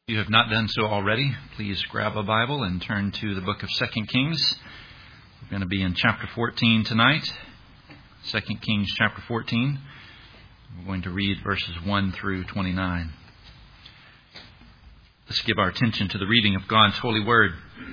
If you have not done so already, please grab a Bible and turn to the book of 2 Kings. We're going to be in chapter 14 tonight. 2 Kings chapter 14. We're going to read verses 1 through 29. Let's give our attention to the reading of God's holy word.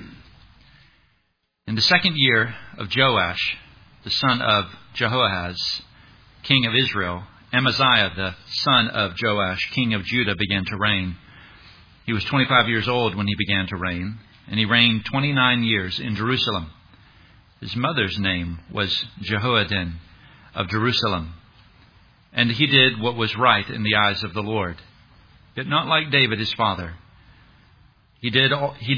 In the second year of Joash, the son of Jehoahaz, king of Israel, Amaziah, the son of Joash, king of Judah, began to reign. He was 25 years old when he began to reign, and he reigned 29 years in Jerusalem. His mother's name was Jehoaddan of Jerusalem, and he did what was right in the eyes of the Lord, yet not like David his father. He did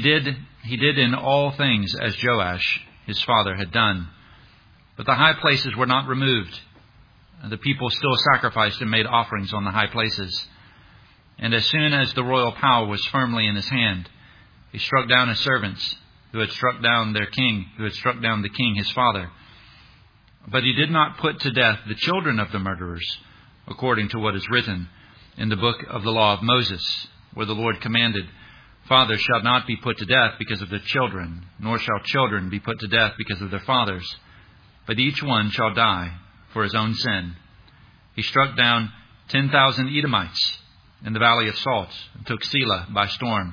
in all things as Joash his father had done, but the high places were not removed. The people still sacrificed and made offerings on the high places. And as soon as the royal power was firmly in his hand, he struck down his servants who had struck down their king, who had struck down the king his father. But he did not put to death the children of the murderers, according to what is written in the book of the law of Moses, where the Lord commanded, "Fathers shall not be put to death because of their children, nor shall children be put to death because of their fathers, but each one shall die for his own sin." He struck down 10,000 Edomites in the valley of Salt, and took Selah by storm,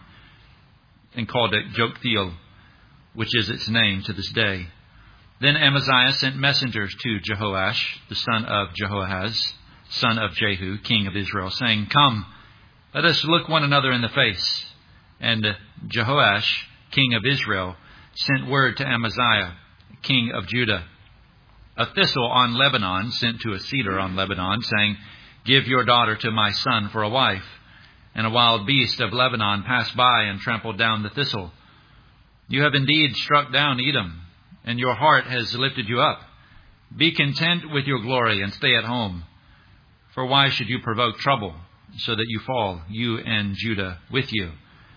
and called it Joktheel, which is its name to this day. Then Amaziah sent messengers to Jehoash, the son of Jehoahaz, son of Jehu, king of Israel, saying, "Come, let us look one another in the face." And Jehoash, king of Israel, sent word to Amaziah, king of Judah, "A thistle on Lebanon sent to a cedar on Lebanon, saying, 'Give your daughter to my son for a wife.' And a wild beast of Lebanon passed by and trampled down the thistle. You have indeed struck down Edom, and your heart has lifted you up. Be content with your glory and stay at home. For why should you provoke trouble, so that you fall, you and Judah with you?"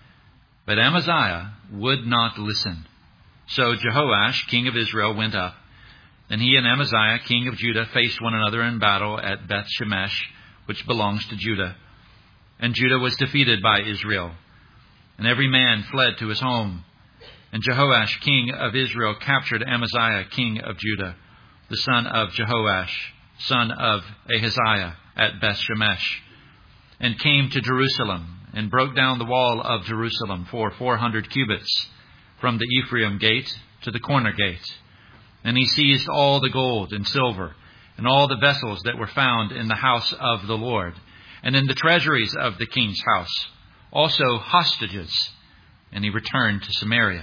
But Amaziah would not listen. So Jehoash, king of Israel, went up. And he and Amaziah, king of Judah, faced one another in battle at Beth Shemesh, which belongs to Judah. And Judah was defeated by Israel, and every man fled to his home. And Jehoash, king of Israel, captured Amaziah, king of Judah, the son of Jehoash, son of Ahaziah, at Beth Shemesh, and came to Jerusalem, and broke down the wall of Jerusalem for 400 cubits, from the Ephraim gate to the corner gate. And he seized all the gold and silver, and all the vessels that were found in the house of the Lord, and in the treasuries of the king's house, also hostages, and he returned to Samaria.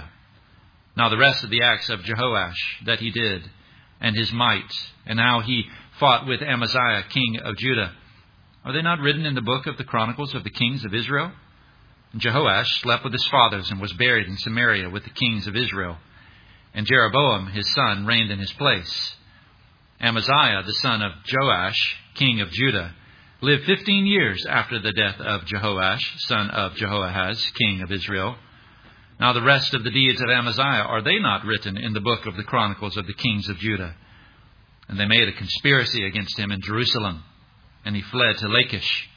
Now the rest of the acts of Jehoash that he did, and his might, and how he fought with Amaziah, king of Judah, are they not written in the book of the Chronicles of the kings of Israel? And Jehoash slept with his fathers, and was buried in Samaria with the kings of Israel. And Jeroboam his son reigned in his place. Amaziah, the son of Joash, king of Judah, lived 15 years after the death of Jehoash, son of Jehoahaz, king of Israel. Now the rest of the deeds of Amaziah, are they not written in the book of the Chronicles of the kings of Judah? And they made a conspiracy against him in Jerusalem, and he fled to Lachish.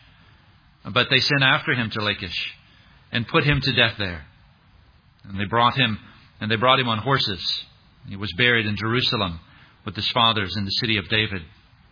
But they sent after him to Lachish, and put him to death there. And they brought him on horses. He was buried in Jerusalem with his fathers in the city of David.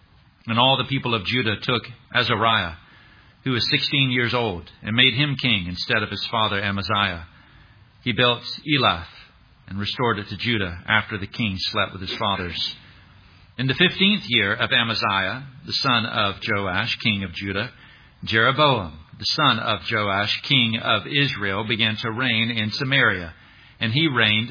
And all the people of Judah took Azariah, who was 16 years old, and made him king instead of his father Amaziah. He built Elath and restored it to Judah after the king slept with his fathers. In the 15th year of Amaziah, the son of Joash, king of Judah, Jeroboam, the son of Joash, king of Israel, began to reign in Samaria. And he reigned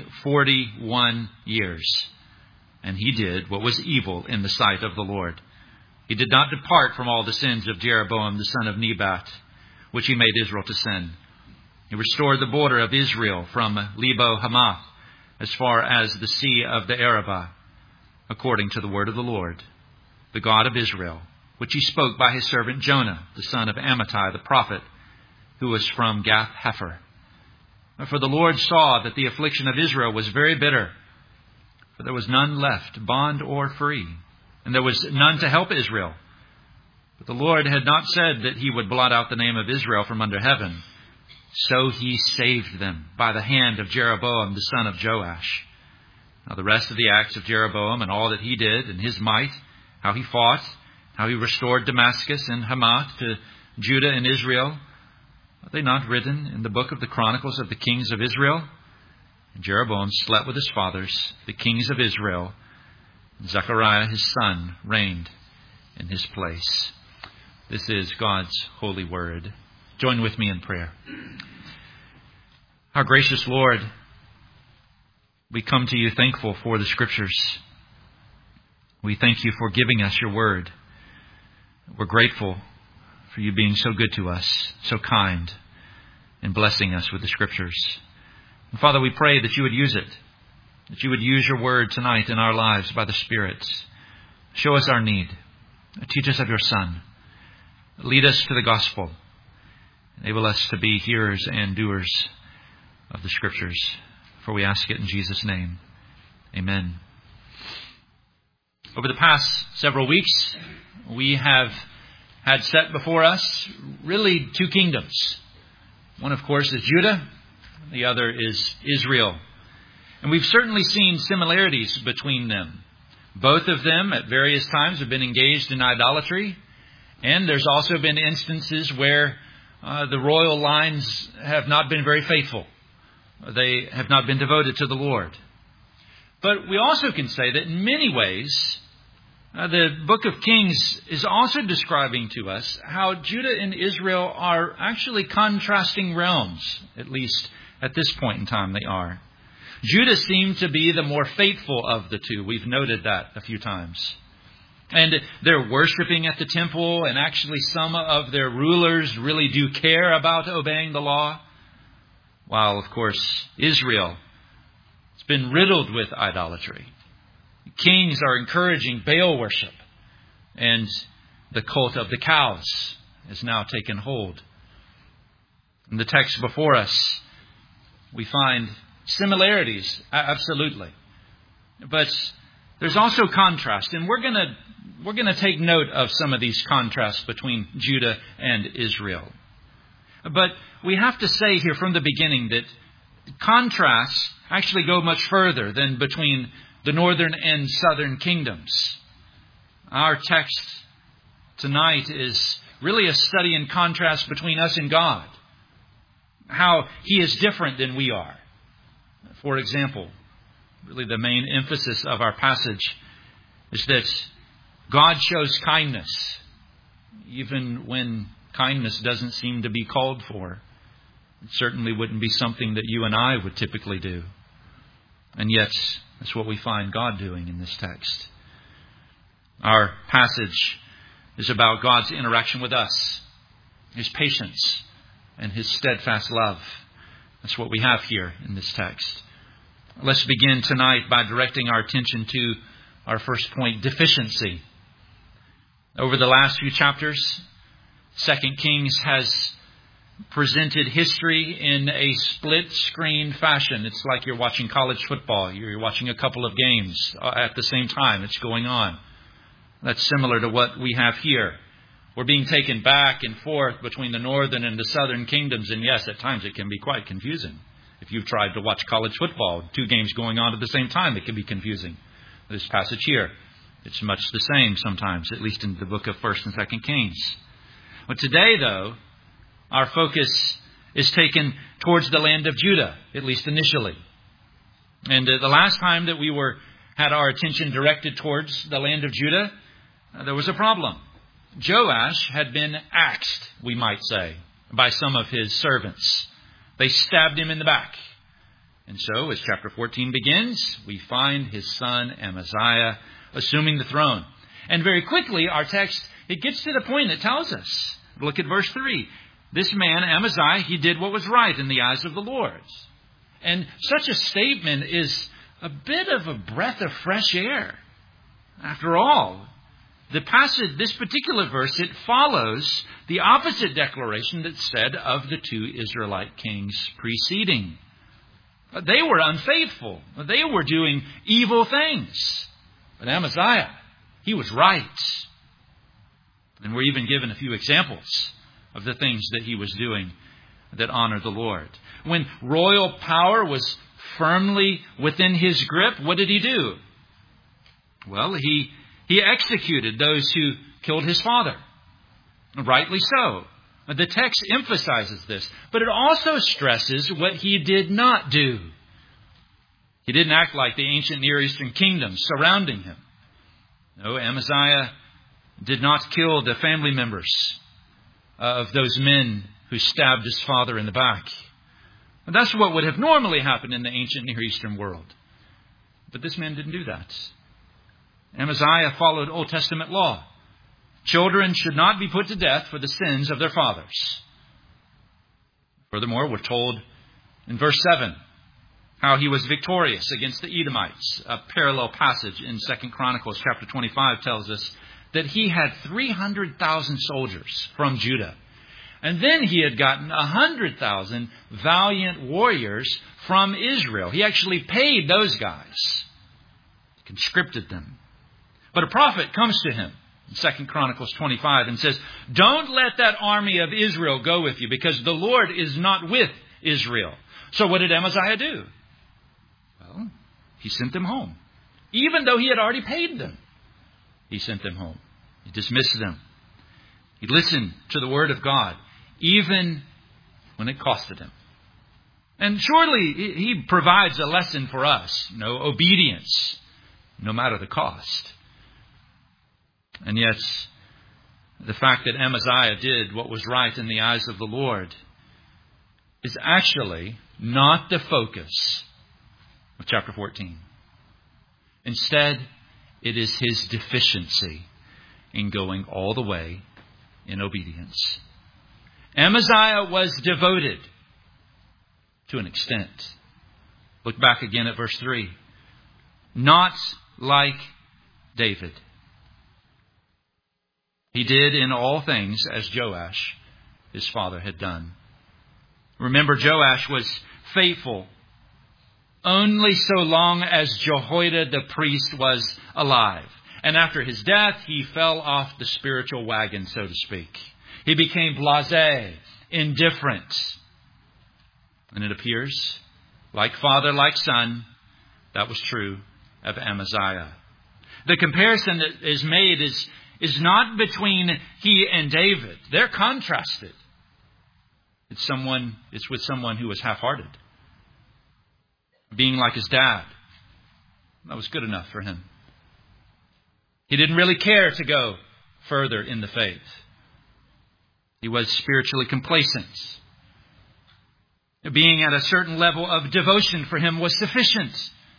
41 years. And he did what was evil in the sight of the Lord. He did not depart from all the sins of Jeroboam the son of Nebat, which he made Israel to sin. He restored the border of Israel from Lebo Hamath as far as the sea of the Arabah, according to the word of the Lord, the God of Israel, which he spoke by his servant Jonah, the son of Amittai the prophet, who was from Gath Hepher. For the Lord saw that the affliction of Israel was very bitter, for there was none left, bond or free, and there was none to help Israel. But the Lord had not said that he would blot out the name of Israel from under heaven, so he saved them by the hand of Jeroboam, the son of Joash. Now the rest of the acts of Jeroboam and all that he did and his might, how he fought, how he restored Damascus and Hamath to Judah and Israel, are they not written in the book of the Chronicles of the kings of Israel? And Jeroboam slept with his fathers, the kings of Israel, and Zechariah his son reigned in his place. This is God's holy word. Join with me in prayer. Our gracious Lord, we come to you thankful for the Scriptures. We thank you for giving us your word. We're grateful for you being so good to us, so kind, and blessing us with the Scriptures. And Father, we pray that you would use it, that you would use your word tonight in our lives by the Spirit. Show us our need. Teach us of your Son. Lead us to the gospel. Enable us to be hearers and doers of the Scriptures. For we ask it in Jesus' name. Amen. Over the past several weeks, we have had set before us really two kingdoms. One, of course, is Judah. The other is Israel. And we've certainly seen similarities between them. Both of them at various times have been engaged in idolatry. And there's also been instances where the royal lines have not been very faithful. They have not been devoted to the Lord. But we also can say that in many ways, the book of Kings is also describing to us how Judah and Israel are actually contrasting realms, at least at this point in time they are. Judah seemed to be the more faithful of the two. We've noted that a few times. And they're worshiping at the temple, and actually some of their rulers really do care about obeying the law. While, of course, Israel has been riddled with idolatry. Kings are encouraging Baal worship, and the cult of the cows has now taken hold. In the text before us, we find similarities, absolutely. But there's also contrast, and we're going to take note of some of these contrasts between Judah and Israel. But we have to say here from the beginning that contrasts actually go much further than between the northern and southern kingdoms. Our text tonight is really a study in contrast between us and God. How He is different than we are. For example, really the main emphasis of our passage is that God shows kindness, even when kindness doesn't seem to be called for. It certainly wouldn't be something that you and I would typically do. And yet, that's what we find God doing in this text. Our passage is about God's interaction with us, His patience, and His steadfast love. That's what we have here in this text. Let's begin tonight by directing our attention to our first point, deficiency. Over the last few chapters, 2 Kings has presented history in a split-screen fashion. It's like you're watching college football. You're watching a couple of games at the same time. It's going on. That's similar to what we have here. We're being taken back and forth between the northern and the southern kingdoms. And yes, at times it can be quite confusing. If you've tried to watch college football, two games going on at the same time, it can be confusing. This passage here, it's much the same sometimes, at least in the book of 1st and 2nd Kings. But today, though, our focus is taken towards the land of Judah, at least initially. And the last time that we had our attention directed towards the land of Judah, there was a problem. Joash had been axed, we might say, by some of his servants. They stabbed him in the back. And so, as chapter 14 begins, we find his son Amaziah assuming the throne. And very quickly, our text, it gets to the point that tells us. Look at verse 3. This man, Amaziah, he did what was right in the eyes of the Lord. And such a statement is a bit of a breath of fresh air. After all, the passage, this particular verse, it follows the opposite declaration that's said of the two Israelite kings preceding. They were unfaithful. They were doing evil things. But Amaziah, he was right. And we're even given a few examples of the things that he was doing. that honor the Lord. When royal power was firmly within his grip, what did he do? Well, he executed those who killed his father. Rightly so. The text emphasizes this, but it also stresses what he did not do. He didn't act like the ancient Near Eastern kingdoms surrounding him. No, Amaziah did not kill the family members of those men who stabbed his father in the back. And that's what would have normally happened in the ancient Near Eastern world. But this man didn't do that. Amaziah followed Old Testament law. Children should not be put to death for the sins of their fathers. Furthermore, we're told in verse 7 how he was victorious against the Edomites. A parallel passage in 2 Chronicles chapter 25 tells us that he had 300,000 soldiers from Judah. And then he had gotten 100,000 valiant warriors from Israel. He actually paid those guys, conscripted them. But a prophet comes to him in 2 Chronicles 25 and says, "Don't let that army of Israel go with you, because the Lord is not with Israel." So what did Amaziah do? Well, he sent them home. Even though he had already paid them, he sent them home. He dismissed them. He listened to the word of God, even when it costed him. And surely he provides a lesson for us. Obedience, no matter the cost. And yet, the fact that Amaziah did what was right in the eyes of the Lord is actually not the focus of chapter 14. Instead, it is his deficiency in going all the way in obedience. Amaziah was devoted to an extent. Look back again at verse 3. Not like David. He did in all things as Joash, his father, had done. Remember, Joash was faithful only so long as Jehoiada the priest was alive. And after his death, he fell off the spiritual wagon, so to speak. He became blasé, indifferent. And it appears, like father, like son, that was true of Amaziah. The comparison that is made is not between he and David. They're contrasted. It's with someone who was half-hearted. Being like his dad. That was good enough for him. He didn't really care to go further in the faith. He was spiritually complacent. Being at a certain level of devotion for him was sufficient.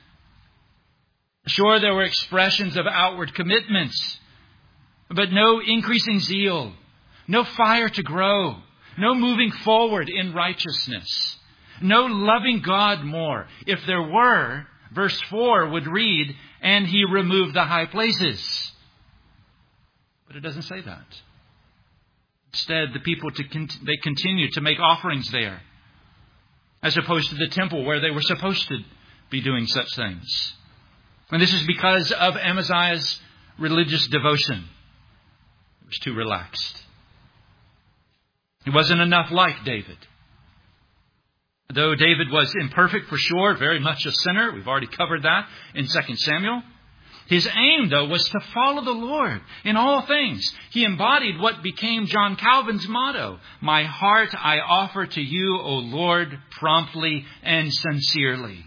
Sure, there were expressions of outward commitments, but no increasing zeal, no fire to grow, no moving forward in righteousness, no loving God more. If there were, verse 4 would read, "And he removed the high places." But it doesn't say that. Instead, the people they continued to make offerings there, as opposed to the temple where they were supposed to be doing such things. And this is because of Amaziah's religious devotion. It was too relaxed. He wasn't enough like David. Though David was imperfect for sure, very much a sinner. We've already covered that in 2 Samuel. His aim, though, was to follow the Lord in all things. He embodied what became John Calvin's motto: "My heart I offer to you, O Lord, promptly and sincerely."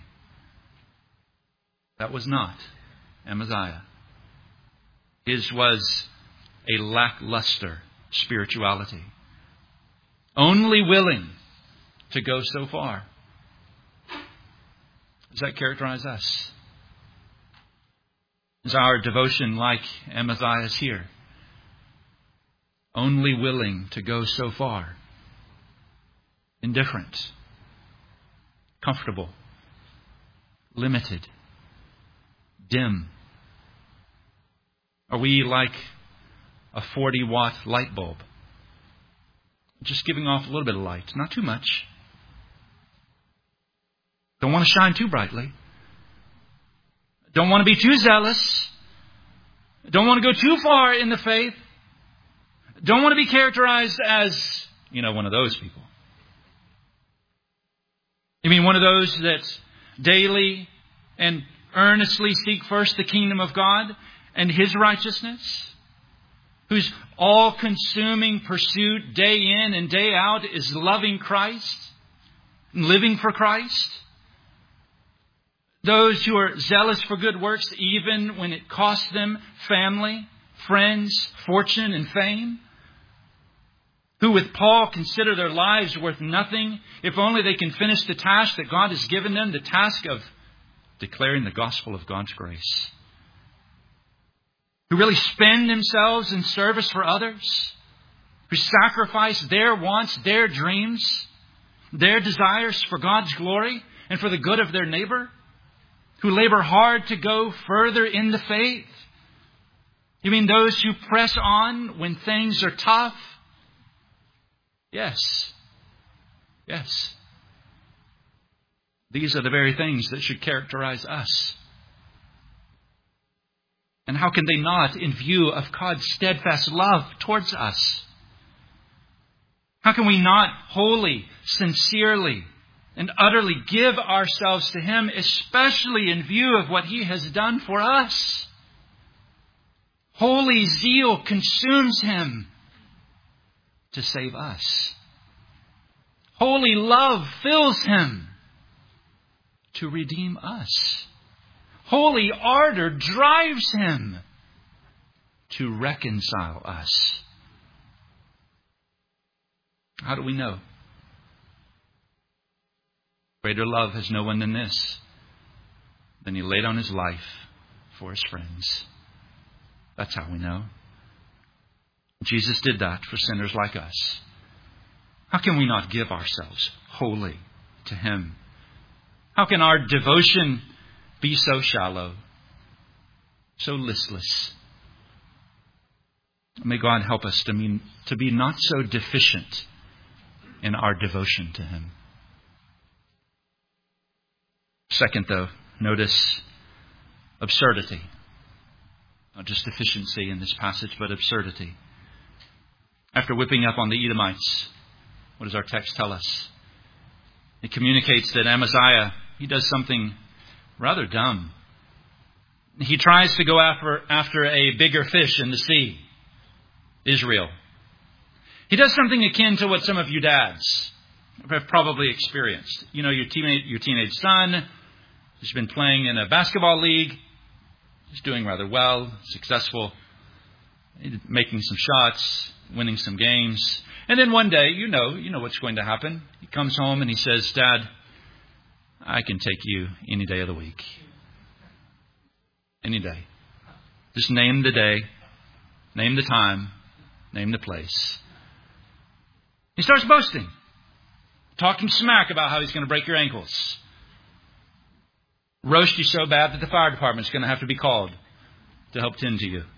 That was not Amaziah. His was a lackluster spirituality. Only willing to go so far. Does that characterize us? Is our devotion like Amaziah's here? Only willing to go so far. Indifferent. Comfortable. Limited. Dim. Are we like a 40-watt light bulb? Just giving off a little bit of light, not too much. Don't want to shine too brightly. Don't want to be too zealous. Don't want to go too far in the faith. Don't want to be characterized as, one of those people. You mean one of those that daily and earnestly seek first the kingdom of God and His righteousness? Whose all-consuming pursuit day in and day out is loving Christ and living for Christ? Those who are zealous for good works even when it costs them family, friends, fortune, and fame? Who with Paul consider their lives worth nothing if only they can finish the task that God has given them, the task of declaring the gospel of God's grace? Who really spend themselves in service for others? Who sacrifice their wants, their dreams, their desires for God's glory and for the good of their neighbor? Who labor hard to go further in the faith? You mean those who press on when things are tough? Yes. Yes. These are the very things that should characterize us. And how can they not in view of God's steadfast love towards us? How can we not wholly, sincerely, and utterly give ourselves to Him, especially in view of what He has done for us? Holy zeal consumes Him to save us. Holy love fills Him to redeem us. Holy ardor drives Him to reconcile us. How do we know? Greater love has no one than this, than He laid down His life for His friends. That's how we know. Jesus did that for sinners like us. How can we not give ourselves wholly to Him? How can our devotion be so shallow, so listless? May God help us to be not so deficient in our devotion to Him. Second, though, notice absurdity. Not just deficiency in this passage, but absurdity. After whipping up on the Edomites, what does our text tell us? It communicates that Amaziah, he does something rather dumb. He tries to go after a bigger fish in the sea, Israel. He does something akin to what some of you dads have probably experienced. You know, your teenage son has been playing in a basketball league. He's doing rather well, successful, making some shots, winning some games. And then one day, you know what's going to happen. He comes home and he says, "Dad, I can take you any day of the week. Any day. Just name the day, name the time, name the place." He starts boasting, talking smack about how he's going to break your ankles. Roast you so bad that the fire department's going to have to be called to help tend to you.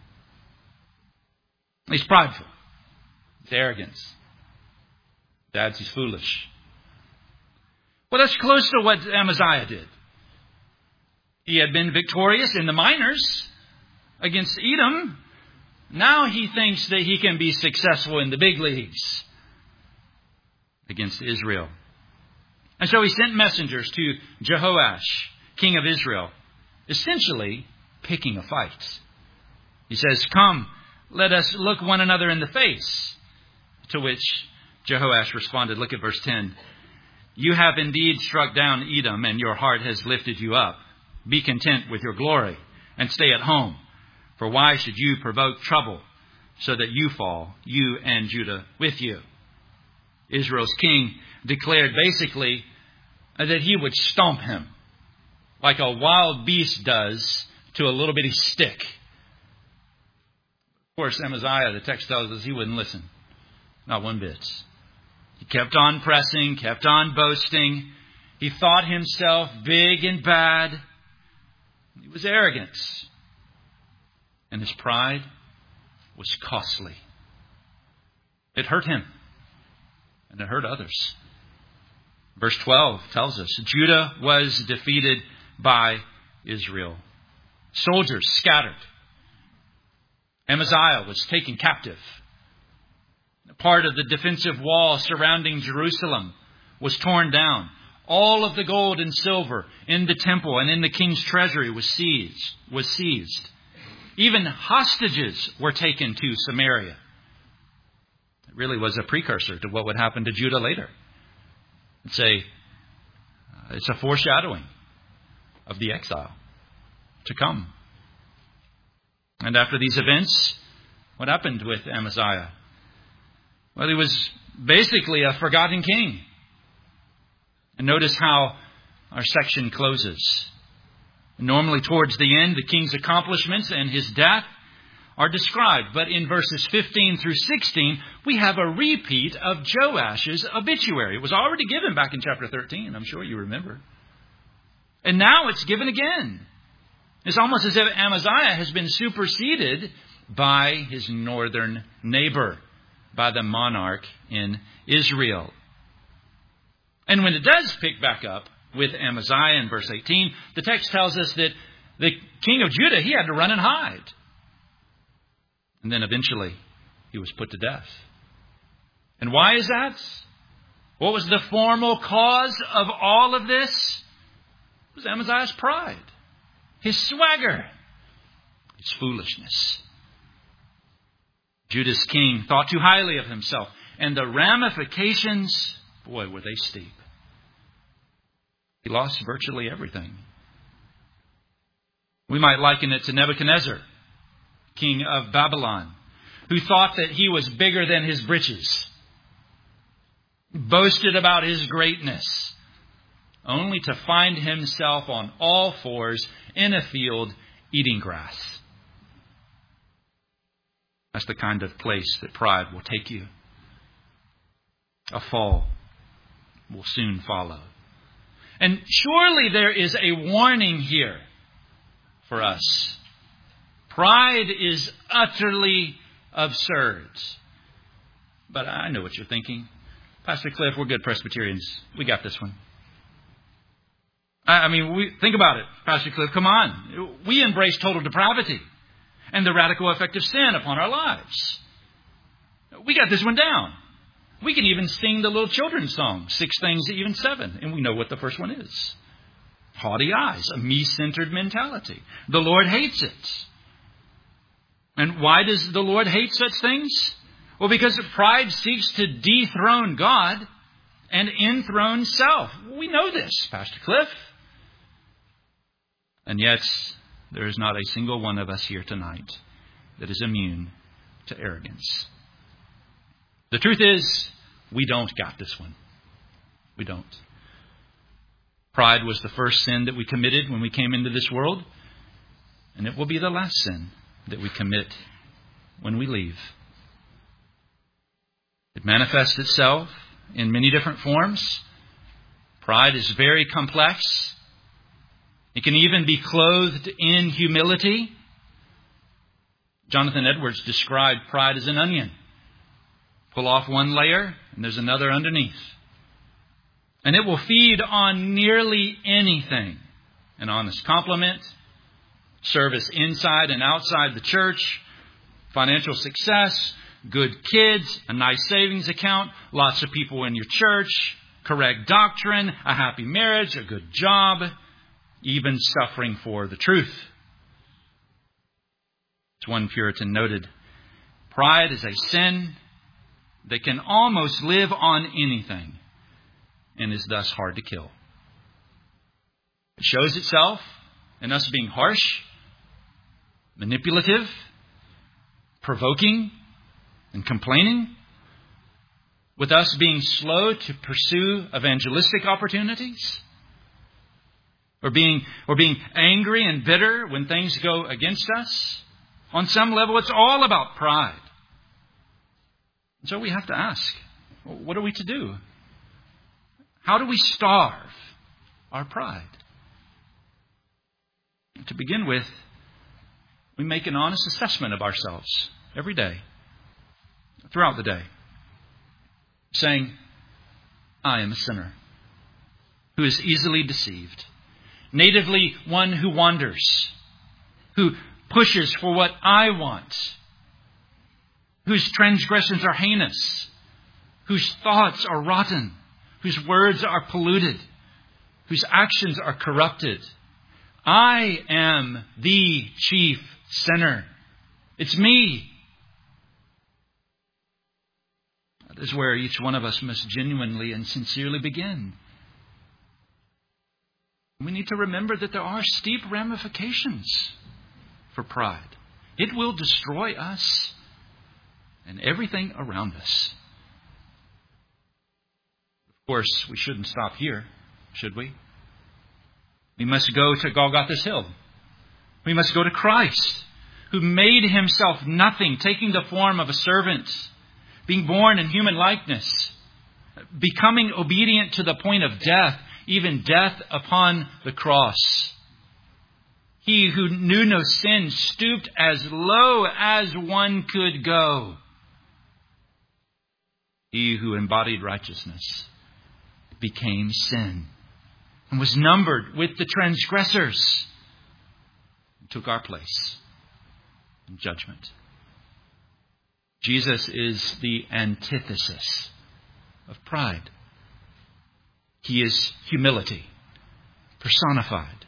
He's prideful. He's arrogant. Dads, he's foolish. Well, that's close to what Amaziah did. He had been victorious in the minors against Edom. Now he thinks that he can be successful in the big leagues against Israel. And so he sent messengers to Jehoash, king of Israel, essentially picking a fight. He says, "Come, let us look one another in the face." To which Jehoash responded, look at verse 10. "You have indeed struck down Edom, and your heart has lifted you up. Be content with your glory and stay at home. For why should you provoke trouble so that you fall, you and Judah with you?" Israel's king declared basically that he would stomp him like a wild beast does to a little bitty stick. Of course, Amaziah, the text tells us, he wouldn't listen. Not one bit. He kept on pressing, kept on boasting. He thought himself big and bad. He was arrogant. And his pride was costly. It hurt him. And it hurt others. Verse 12 tells us, Judah was defeated by Israel. Soldiers scattered. Amaziah was taken captive. Part of the defensive wall surrounding Jerusalem was torn down. All of the gold and silver in the temple and in the king's treasury was seized. Even hostages were taken to Samaria. It really was a precursor to what would happen to Judah later. It's a foreshadowing of the exile to come. And after these events, what happened with Amaziah? Well, he was basically a forgotten king. And notice how our section closes. Normally towards the end, the king's accomplishments and his death are described. But in verses 15 through 16, we have a repeat of Joash's obituary. It was already given back in chapter 13. I'm sure you remember. And now it's given again. It's almost as if Amaziah has been superseded by his northern neighbor, by the monarch in Israel. And when it does pick back up with Amaziah in verse 18, the text tells us that the king of Judah, he had to run and hide. And then eventually he was put to death. And why is that? What was the formal cause of all of this? It was Amaziah's pride, his swagger, his foolishness. Judah's king thought too highly of himself. And the ramifications, boy, were they steep. He lost virtually everything. We might liken it to Nebuchadnezzar, king of Babylon, who thought that he was bigger than his britches, boasted about his greatness, only to find himself on all fours in a field eating grass. That's the kind of place that pride will take you. A fall will soon follow. And surely there is a warning here for us. Pride is utterly absurd. But I know what you're thinking. Pastor Cliff, we're good Presbyterians. We got this one. Think about it, Pastor Cliff. Come on. We embrace total depravity and the radical effect of sin upon our lives. We got this one down. We can even sing the little children's song, 6 things, even 7. And we know what the first one is. Haughty eyes, a me-centered mentality. The Lord hates it. And why does the Lord hate such things? Well, because pride seeks to dethrone God and enthrone self. We know this, Pastor Cliff. And yet, there is not a single one of us here tonight that is immune to arrogance. The truth is, we don't got this one. We don't. Pride was the first sin that we committed when we came into this world, and it will be the last sin that we commit when we leave. It manifests itself in many different forms. Pride is very complex. It can even be clothed in humility. Jonathan Edwards described pride as an onion. Pull off one layer, and there's another underneath. And it will feed on nearly anything. An honest compliment, service inside and outside the church, financial success, good kids, a nice savings account, lots of people in your church, correct doctrine, a happy marriage, a good job, even suffering for the truth. As one Puritan noted, pride is a sin that can almost live on anything and is thus hard to kill. It shows itself in us being harsh, manipulative, provoking, and complaining, with us being slow to pursue evangelistic opportunities, or being angry and bitter when things go against us. On some level, it's all about pride. And so we have to ask, what are we to do? How do we starve our pride? To begin with, we make an honest assessment of ourselves every day, throughout the day, saying, I am a sinner who is easily deceived, natively one who wanders, who pushes for what I want, whose transgressions are heinous, whose thoughts are rotten, whose words are polluted, whose actions are corrupted. I am the chief sinner. It's me. That is where each one of us must genuinely and sincerely begin. We need to remember that there are steep ramifications for pride. It will destroy us and everything around us. Of course, we shouldn't stop here, should we? We must go to Golgotha's hill. We must go to Christ, who made himself nothing, taking the form of a servant, being born in human likeness, becoming obedient to the point of death, even death upon the cross. He who knew no sin stooped as low as one could go. He who embodied righteousness became sin and was numbered with the transgressors and took our place in judgment. Jesus is the antithesis of pride. He is humility personified.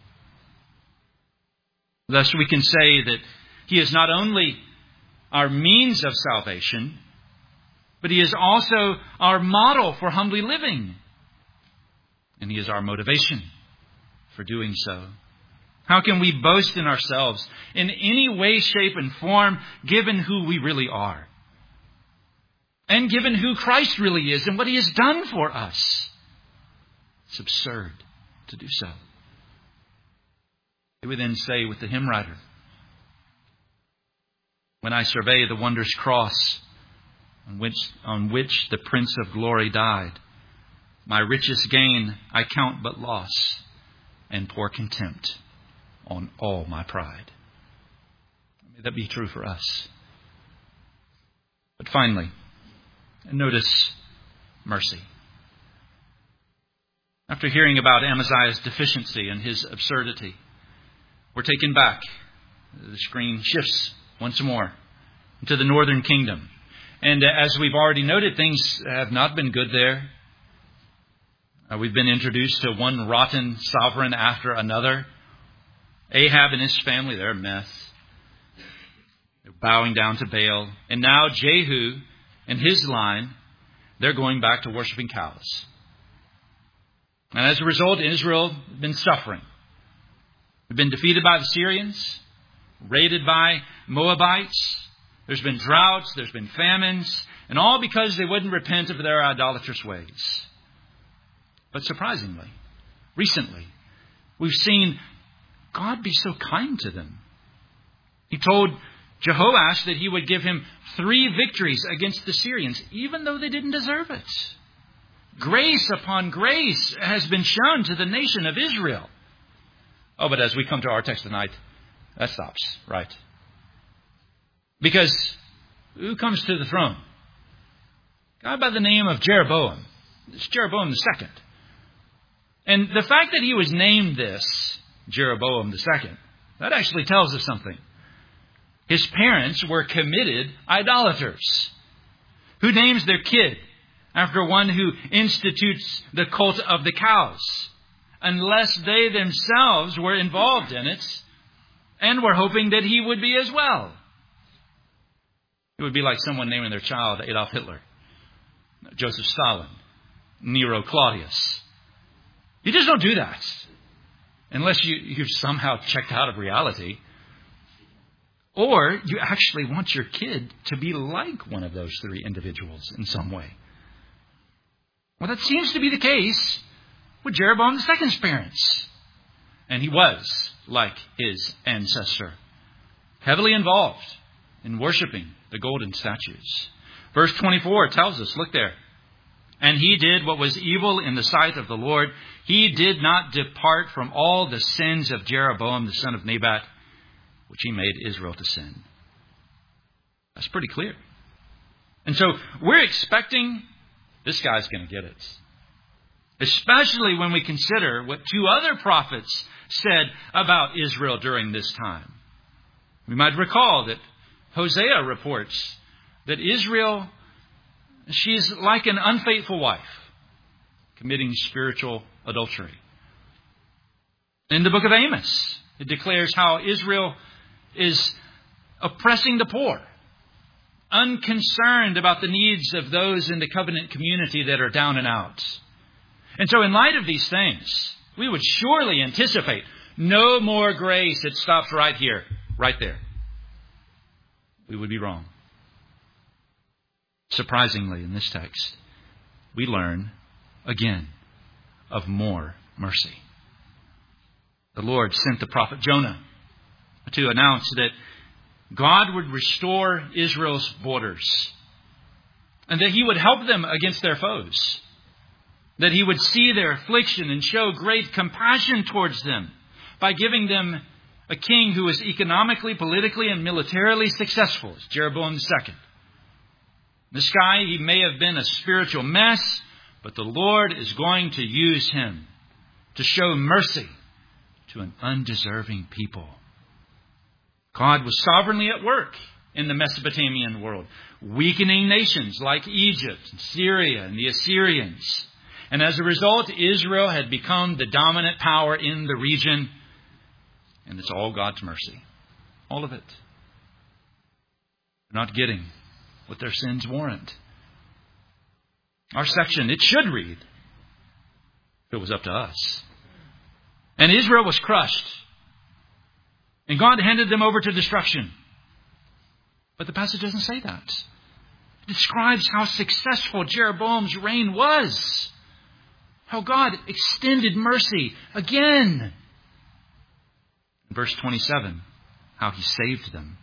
Thus we can say that he is not only our means of salvation, but he is also our model for humbly living. And he is our motivation for doing so. How can we boast in ourselves in any way, shape, and form, given who we really are? And given who Christ really is and what he has done for us? It's absurd to do so. They would then say with the hymn writer, when I survey the wondrous cross on which the Prince of Glory died, my richest gain I count but loss, and pour contempt on all my pride. May that be true for us. But finally, notice mercy. After hearing about Amaziah's deficiency and his absurdity, we're taken back. The screen shifts once more into the northern kingdom. And as we've already noted, things have not been good there. We've been introduced to one rotten sovereign after another. Ahab and his family, they're a mess. They're bowing down to Baal. And now Jehu and his line, they're going back to worshiping cows. And as a result, Israel has been suffering. They've been defeated by the Syrians, raided by Moabites. There's been droughts, there's been famines, and all because they wouldn't repent of their idolatrous ways. But surprisingly, recently, we've seen God be so kind to them. He told Jehoash that he would give him 3 victories against the Syrians, even though they didn't deserve it. Grace upon grace has been shown to the nation of Israel. Oh, but as we come to our text tonight, that stops, right? Because who comes to the throne? A guy by the name of Jeroboam. It's Jeroboam II. And the fact that he was named this, Jeroboam II, that actually tells us something. His parents were committed idolaters. Who names their kid after one who institutes the cult of the cows, unless they themselves were involved in it and were hoping that he would be as well? It would be like someone naming their child Adolf Hitler, Joseph Stalin, Nero Claudius. You just don't do that unless you've somehow checked out of reality. Or you actually want your kid to be like one of those 3 individuals in some way. Well, that seems to be the case with Jeroboam II's parents. And he was like his ancestor, heavily involved in worshiping the golden statues. Verse 24 tells us, look there. And he did what was evil in the sight of the Lord. He did not depart from all the sins of Jeroboam, the son of Nebat, which he made Israel to sin. That's pretty clear. And so we're expecting this guy's going to get it. Especially when we consider what 2 other prophets said about Israel during this time. We might recall that Hosea reports that Israel, she's like an unfaithful wife, committing spiritual adultery. In the book of Amos, it declares how Israel is oppressing the poor, unconcerned about the needs of those in the covenant community that are down and out. And so in light of these things, we would surely anticipate no more grace. It stops right here, right there. We would be wrong. Surprisingly, in this text, we learn again of more mercy. The Lord sent the prophet Jonah to announce that God would restore Israel's borders and that He would help them against their foes, that He would see their affliction and show great compassion towards them by giving them a king who was economically, politically, and militarily successful, as Jeroboam II. This guy, he may have been a spiritual mess, but the Lord is going to use him to show mercy to an undeserving people. God was sovereignly at work in the Mesopotamian world, weakening nations like Egypt and Syria and the Assyrians. And as a result, Israel had become the dominant power in the region. And it's all God's mercy. All of it. They're not getting what their sins warrant. Our section, it should read, if it was up to us. And Israel was crushed. And God handed them over to destruction. But the passage doesn't say that. It describes how successful Jeroboam's reign was. How God extended mercy again. In verse 27, how He saved them.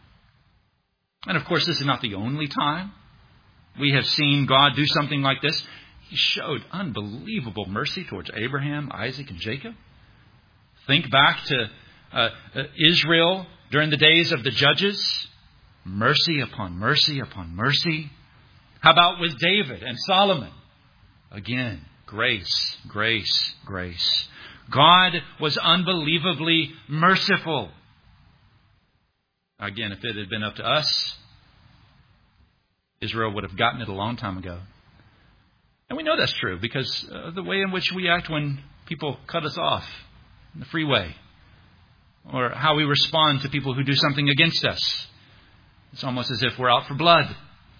And of course, this is not the only time we have seen God do something like this. He showed unbelievable mercy towards Abraham, Isaac, and Jacob. Think back to Israel during the days of the judges. Mercy upon mercy upon mercy. How about with David and Solomon? Again, grace, grace, grace. God was unbelievably merciful. Again, if it had been up to us, Israel would have gotten it a long time ago. And we know that's true because of the way in which we act when people cut us off in the freeway, or how we respond to people who do something against us. It's almost as if we're out for blood.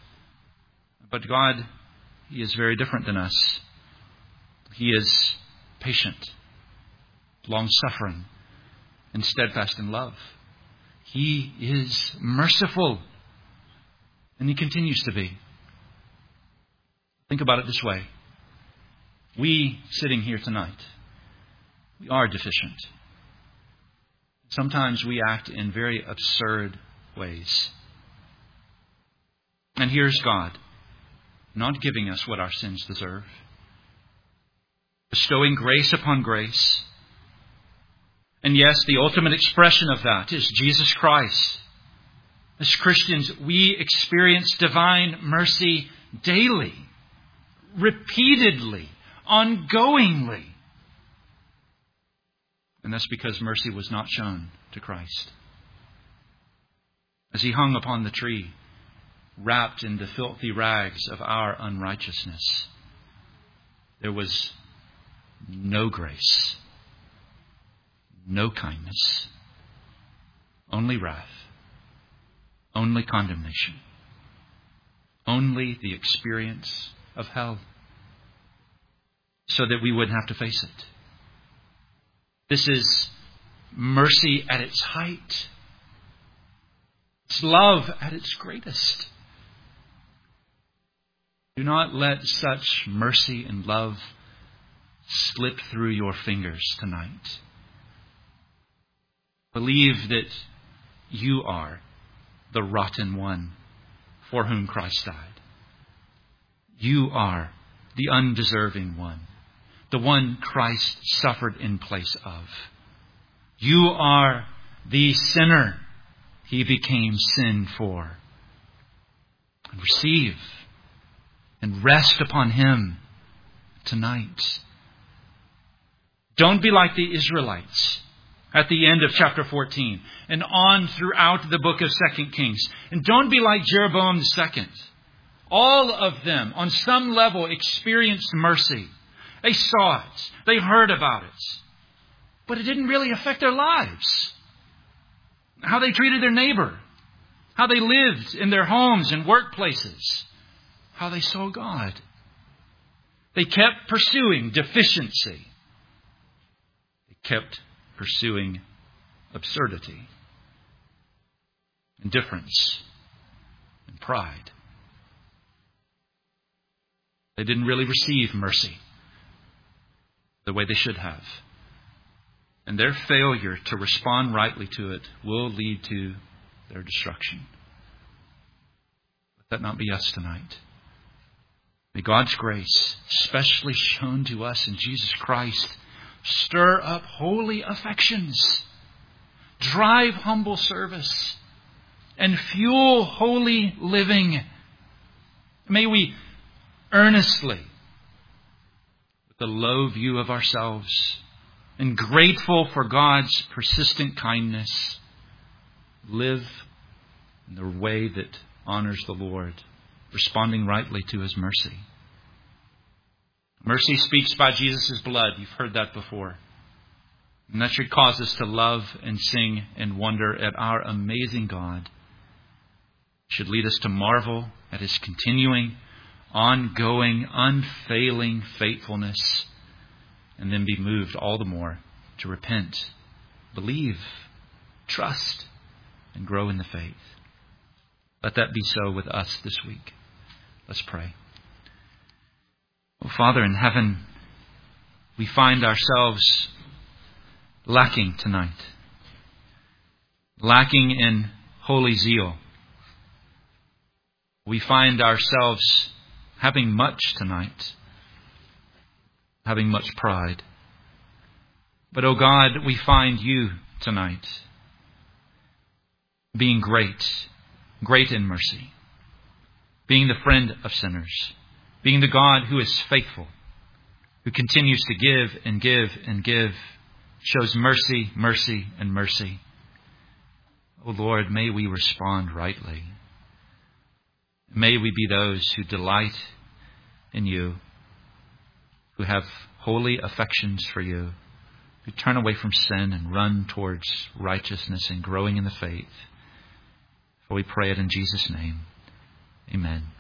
But God, He is very different than us. He is patient, long-suffering, and steadfast in love. He is merciful, and He continues to be. Think about it this way. We, sitting here tonight, we are deficient. Sometimes we act in very absurd ways. And here's God, not giving us what our sins deserve, bestowing grace upon grace. And yes, the ultimate expression of that is Jesus Christ. As Christians, we experience divine mercy daily, repeatedly, ongoingly. And that's because mercy was not shown to Christ. As He hung upon the tree, wrapped in the filthy rags of our unrighteousness, there was no grace, no kindness, only wrath, only condemnation, only the experience of hell, so that we wouldn't have to face it. This is mercy at its height. It's love at its greatest. Do not let such mercy and love slip through your fingers tonight. Believe that you are the rotten one for whom Christ died. You are the undeserving one, the one Christ suffered in place of. You are the sinner He became sin for. And receive and rest upon Him tonight. Don't be like the Israelites at the end of chapter 14 and on throughout the book of 2 Kings. And don't be like Jeroboam II. All of them, on some level, experienced mercy. They saw it. They heard about it. but it didn't really affect their lives. How they treated their neighbor, how they lived in their homes and workplaces, how they saw God. They kept pursuing deficiency. They kept pursuing absurdity, indifference, and pride. They didn't really receive mercy the way they should have. And their failure to respond rightly to it will lead to their destruction. Let that not be us tonight. May God's grace, especially shown to us in Jesus Christ, stir up holy affections, drive humble service, and fuel holy living. May we earnestly, with a low view of ourselves, and grateful for God's persistent kindness, live in the way that honors the Lord, responding rightly to His mercy. Mercy speaks by Jesus' blood. You've heard that before. And that should cause us to love and sing and wonder at our amazing God. It should lead us to marvel at His continuing, ongoing, unfailing faithfulness, and then be moved all the more to repent, believe, trust, and grow in the faith. Let that be so with us this week. Let's pray. Oh, Father in heaven, we find ourselves lacking tonight. Lacking in holy zeal. We find ourselves having much tonight. Having much pride. But, oh God, we find You tonight being great in mercy, being the friend of sinners, being the God who is faithful, who continues to give and give and give, shows mercy, mercy, and mercy. Oh Lord, may we respond rightly. May we be those who delight in You, who have holy affections for You, who turn away from sin and run towards righteousness and growing in the faith. For we pray it in Jesus' name. Amen.